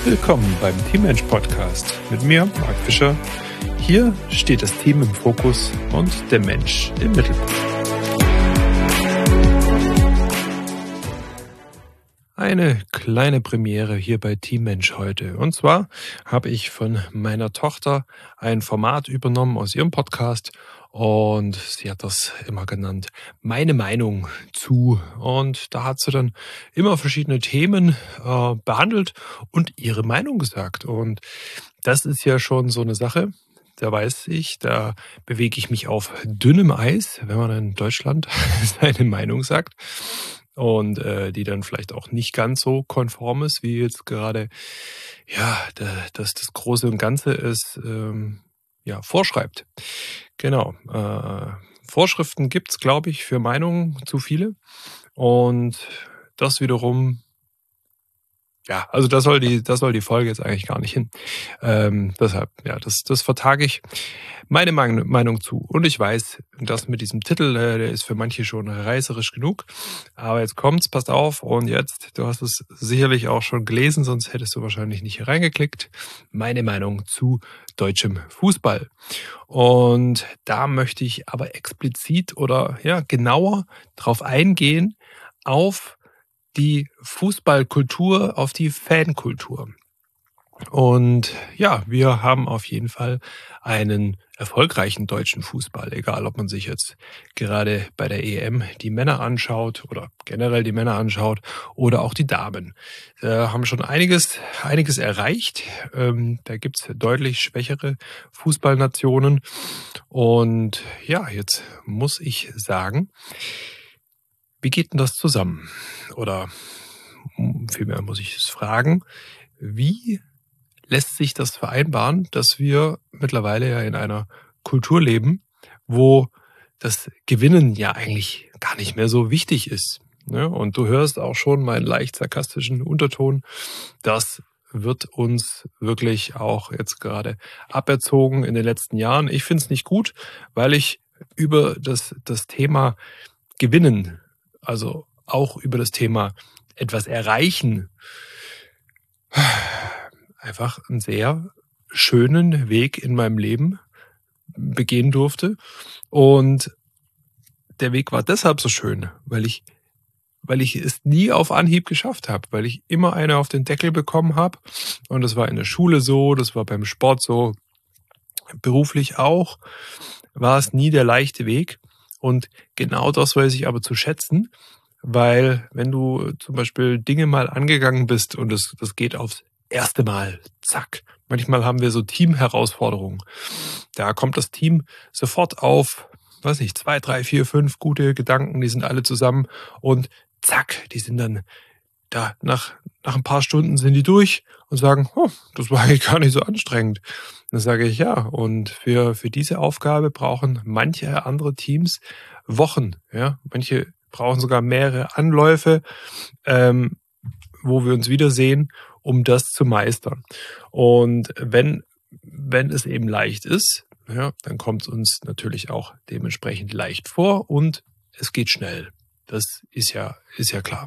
Willkommen beim Teammensch Podcast mit mir, Marc Fischer. Hier steht das Team im Fokus und der Mensch im Mittelpunkt. Eine kleine Premiere hier bei Teammensch heute. Und zwar habe ich von meiner Tochter ein Format übernommen aus ihrem Podcast und sie hat das immer genannt, meine Meinung zu. Und da hat sie dann immer verschiedene Themen behandelt und ihre Meinung gesagt. Und das ist ja schon so eine Sache. Da weiß ich, da bewege ich mich auf dünnem Eis, wenn man in Deutschland seine Meinung sagt. Und die dann vielleicht auch nicht ganz so konform ist, wie jetzt gerade das Große und Ganze es vorschreibt. Genau. Vorschriften gibt's, glaube ich, für Meinungen zu viele. Und das wiederum, also das soll die Folge jetzt eigentlich gar nicht hin. Deshalb, das vertage ich meine Meinung zu. Und ich weiß, das mit diesem Titel, der ist für manche schon reißerisch genug. Aber jetzt kommt's, passt auf. Und jetzt, du hast es sicherlich auch schon gelesen, sonst hättest du wahrscheinlich nicht hier reingeklickt. Meine Meinung zu deutschem Fußball. Und da möchte ich aber explizit oder genauer drauf eingehen, auf die Fußballkultur, auf die Fankultur. Und wir haben auf jeden Fall einen erfolgreichen deutschen Fußball, egal ob man sich jetzt gerade bei der EM die Männer anschaut oder generell die Männer anschaut oder auch die Damen. Haben schon einiges erreicht. Da gibt's deutlich schwächere Fußballnationen. Und jetzt muss ich sagen, wie geht denn das zusammen? Oder vielmehr muss ich es fragen, wie lässt sich das vereinbaren, dass wir mittlerweile ja in einer Kultur leben, wo das Gewinnen ja eigentlich gar nicht mehr so wichtig ist. Ne? Und du hörst auch schon meinen leicht sarkastischen Unterton. Das wird uns wirklich auch jetzt gerade aberzogen in den letzten Jahren. Ich finde es nicht gut, weil ich über das Thema Gewinnen, also auch über das Thema etwas erreichen, einfach einen sehr schönen Weg in meinem Leben begehen durfte. Und der Weg war deshalb so schön, weil ich es nie auf Anhieb geschafft habe, weil ich immer eine auf den Deckel bekommen habe. Und das war in der Schule so, das war beim Sport so, beruflich auch, war es nie der leichte Weg. Und genau das weiß ich aber zu schätzen, weil wenn du zum Beispiel Dinge mal angegangen bist und das geht aufs erste Mal, zack. Manchmal haben wir so Team-Herausforderungen. Da kommt das Team sofort auf, 2, 3, 4, 5 gute Gedanken, die sind alle zusammen und zack, die sind dann da, nach ein paar Stunden sind die durch und sagen, das war eigentlich gar nicht so anstrengend. Dann sage ich und für diese Aufgabe brauchen manche andere Teams Wochen. Ja? Manche brauchen sogar mehrere Anläufe, wo wir uns wiedersehen, um das zu meistern. Und wenn es eben leicht ist, dann kommt es uns natürlich auch dementsprechend leicht vor und es geht schnell. Das ist ja klar.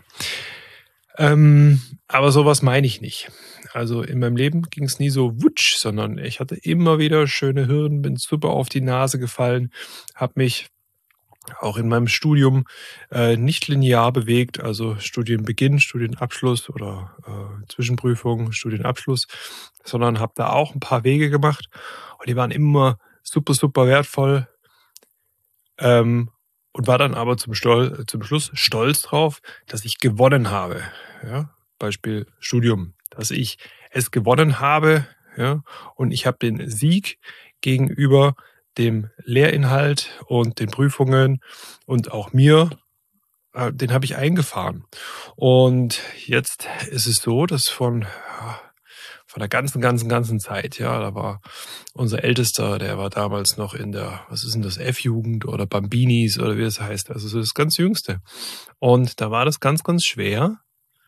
Aber sowas meine ich nicht. Also in meinem Leben ging es nie so wutsch, sondern ich hatte immer wieder schöne Hürden, bin super auf die Nase gefallen, habe mich auch in meinem Studium nicht linear bewegt, also Studienbeginn, Studienabschluss oder Zwischenprüfung, Studienabschluss, sondern habe da auch ein paar Wege gemacht und die waren immer super, super wertvoll und war dann aber zum Schluss stolz drauf, dass ich gewonnen habe. Ja? Beispiel Studium, dass ich es gewonnen habe, und ich habe den Sieg gegenüber dem Lehrinhalt und den Prüfungen und auch mir, den habe ich eingefahren. Und jetzt ist es so, dass von der ganzen Zeit, da war unser Ältester, der war damals noch in der, was ist denn das, F-Jugend oder Bambinis oder wie das heißt, also so das ganz Jüngste. Und da war das ganz, ganz schwer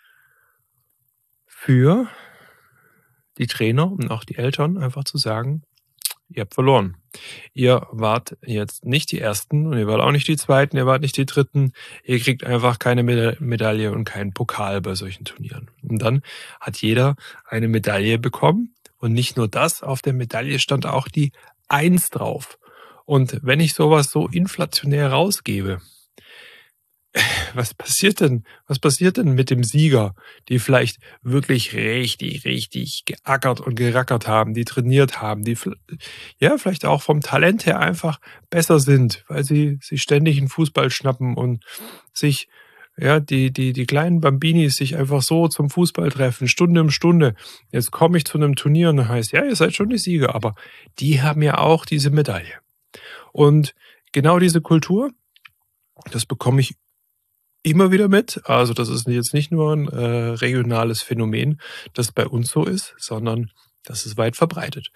für die Trainer und auch die Eltern einfach zu sagen, ihr habt verloren. Ihr wart jetzt nicht die Ersten und ihr wart auch nicht die Zweiten, ihr wart nicht die Dritten. Ihr kriegt einfach keine Medaille und keinen Pokal bei solchen Turnieren. Und dann hat jeder eine Medaille bekommen. Und nicht nur das, auf der Medaille stand auch die Eins drauf. Und wenn ich sowas so inflationär rausgebe, was passiert denn? Was passiert denn mit dem Sieger, die vielleicht wirklich richtig, richtig geackert und gerackert haben, die trainiert haben, die ja vielleicht auch vom Talent her einfach besser sind, weil sie sich ständig einen Fußball schnappen und sich ja, die kleinen Bambinis sich einfach so zum Fußball treffen, Stunde um Stunde. Jetzt komme ich zu einem Turnier und dann heißt, ja, ihr seid schon die Sieger, aber die haben ja auch diese Medaille. Und genau diese Kultur, das bekomme ich immer wieder mit. Also das ist jetzt nicht nur ein regionales Phänomen, das bei uns so ist, sondern das ist weit verbreitet.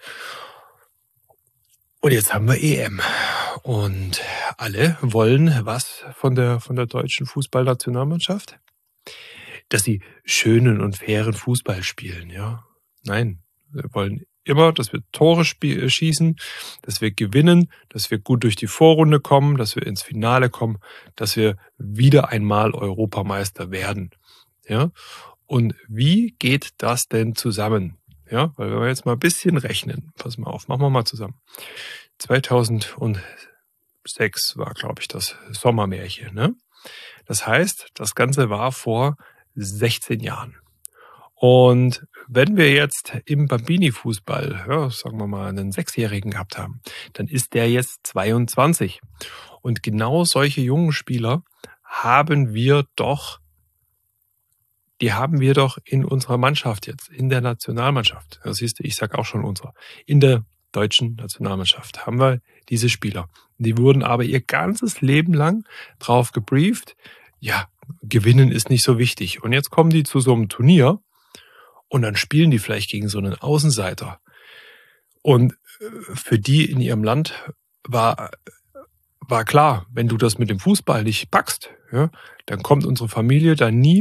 Und jetzt haben wir EM. Und alle wollen was von der deutschen Fußballnationalmannschaft? Dass sie schönen und fairen Fußball spielen, ja. Nein, wir wollen immer, dass wir Tore schießen, dass wir gewinnen, dass wir gut durch die Vorrunde kommen, dass wir ins Finale kommen, dass wir wieder einmal Europameister werden, ja. Und wie geht das denn zusammen? Ja, weil wenn wir jetzt mal ein bisschen rechnen, pass mal auf, machen wir mal zusammen. 2006 war, glaube ich, das Sommermärchen, ne? Das heißt, das Ganze war vor 16 Jahren. Und wenn wir jetzt im Bambini-Fußball, ja, sagen wir mal, einen Sechsjährigen gehabt haben, dann ist der jetzt 22. Und genau solche jungen Spieler haben wir doch, die haben wir doch in unserer Mannschaft jetzt, in der Nationalmannschaft. Das siehst du, ich sage auch schon unserer. In der deutschen Nationalmannschaft haben wir diese Spieler. Die wurden aber ihr ganzes Leben lang drauf gebrieft, ja, gewinnen ist nicht so wichtig. Und jetzt kommen die zu so einem Turnier und dann spielen die vielleicht gegen so einen Außenseiter. Und für die in ihrem Land war, war klar, wenn du das mit dem Fußball nicht packst, ja, dann kommt unsere Familie da nie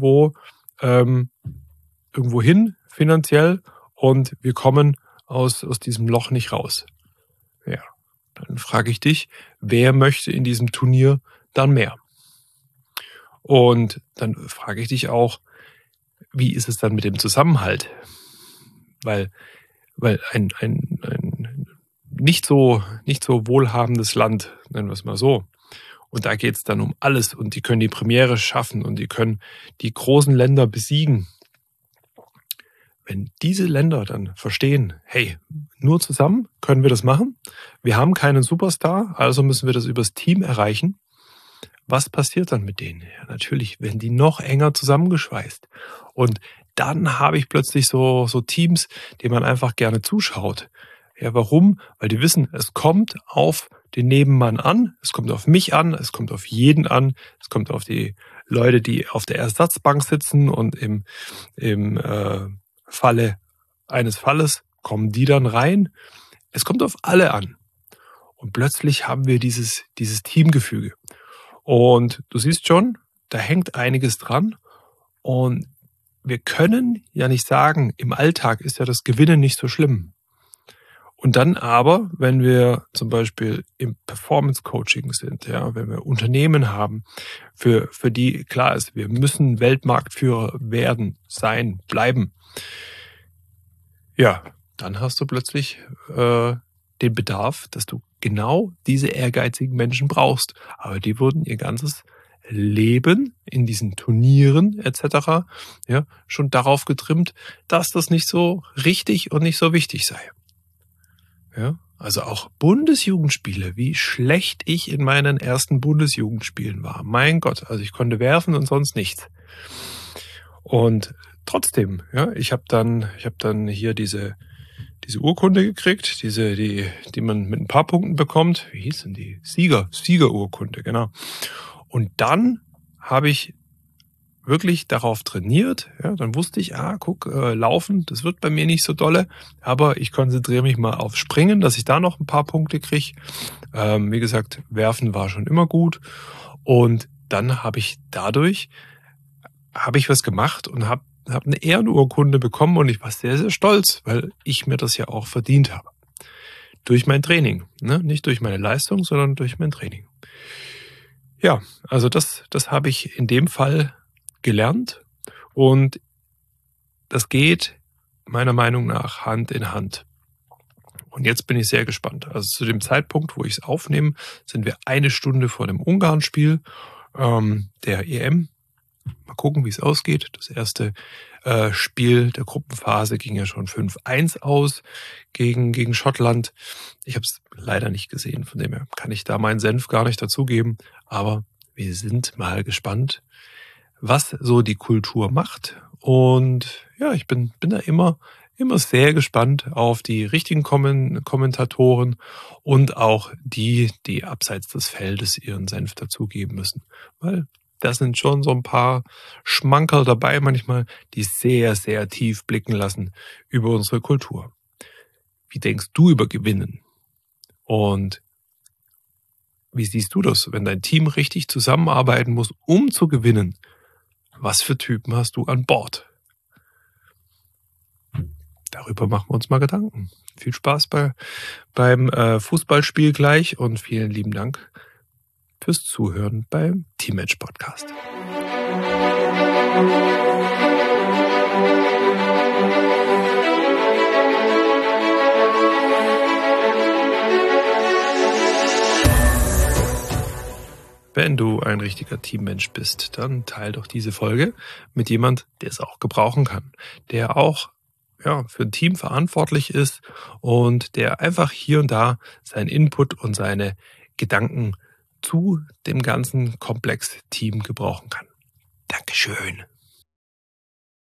irgendwo hin finanziell und wir kommen aus diesem Loch nicht raus. Ja, dann frage ich dich, wer möchte in diesem Turnier dann mehr? Und dann frage ich dich auch, wie ist es dann mit dem Zusammenhalt? Weil ein nicht so wohlhabendes Land, nennen wir es mal so, und da geht es dann um alles und die können die Premiere schaffen und die können die großen Länder besiegen. Wenn diese Länder dann verstehen, hey, nur zusammen können wir das machen, wir haben keinen Superstar, also müssen wir das übers Team erreichen. Was passiert dann mit denen? Ja, natürlich werden die noch enger zusammengeschweißt. Und dann habe ich plötzlich so Teams, denen man einfach gerne zuschaut. Ja, warum? Weil die wissen, es kommt auf den Nebenmann an, es kommt auf mich an, es kommt auf jeden an, es kommt auf die Leute, die auf der Ersatzbank sitzen und im Falle eines Falles kommen die dann rein. Es kommt auf alle an. Und plötzlich haben wir dieses Teamgefüge. Und du siehst schon, da hängt einiges dran. Und wir können ja nicht sagen, im Alltag ist ja das Gewinnen nicht so schlimm. Und dann aber, wenn wir zum Beispiel im Performance-Coaching sind, ja, wenn wir Unternehmen haben, für die klar ist, wir müssen Weltmarktführer werden, sein, bleiben, ja, dann hast du plötzlich den Bedarf, dass du genau diese ehrgeizigen Menschen brauchst. Aber die wurden ihr ganzes Leben in diesen Turnieren etc. ja, schon darauf getrimmt, dass das nicht so richtig und nicht so wichtig sei. Ja, also auch Bundesjugendspiele, wie schlecht ich in meinen ersten Bundesjugendspielen war. Mein Gott, also ich konnte werfen und sonst nichts. Und trotzdem, ja, ich habe dann hier diese Urkunde gekriegt, die man mit ein paar Punkten bekommt. Wie hieß denn die? Siegerurkunde, genau. Und dann habe ich wirklich darauf trainiert. Ja, dann wusste ich, guck, Laufen, das wird bei mir nicht so dolle, aber ich konzentriere mich mal auf Springen, dass ich da noch ein paar Punkte kriege. Wie gesagt, Werfen war schon immer gut. Und dann habe ich was gemacht und habe eine Ehrenurkunde bekommen und ich war sehr, sehr stolz, weil ich mir das ja auch verdient habe. Durch mein Training. Ne? Nicht durch meine Leistung, sondern durch mein Training. Ja, also das habe ich in dem Fall gelernt und das geht meiner Meinung nach Hand in Hand. Und jetzt bin ich sehr gespannt. Also zu dem Zeitpunkt, wo ich es aufnehme, sind wir eine Stunde vor dem Ungarn-Spiel der EM. Mal gucken, wie es ausgeht. Das erste Spiel der Gruppenphase ging ja schon 5-1 aus gegen Schottland. Ich habe es leider nicht gesehen, von dem her kann ich da meinen Senf gar nicht dazugeben. Aber wir sind mal gespannt, was so die Kultur macht. Und ja, ich bin da immer sehr gespannt auf die richtigen Kommentatoren und auch die abseits des Feldes ihren Senf dazugeben müssen. Weil da sind schon so ein paar Schmankerl dabei manchmal, die sehr, sehr tief blicken lassen über unsere Kultur. Wie denkst du über Gewinnen? Und wie siehst du das, wenn dein Team richtig zusammenarbeiten muss, um zu gewinnen? Was für Typen hast du an Bord? Darüber machen wir uns mal Gedanken. Viel Spaß beim Fußballspiel gleich und vielen lieben Dank fürs Zuhören beim Teammatch Podcast. Wenn du ein richtiger Teammensch bist, dann teil doch diese Folge mit jemand, der es auch gebrauchen kann, der auch für ein Team verantwortlich ist und der einfach hier und da seinen Input und seine Gedanken zu dem ganzen Komplex-Team gebrauchen kann. Dankeschön.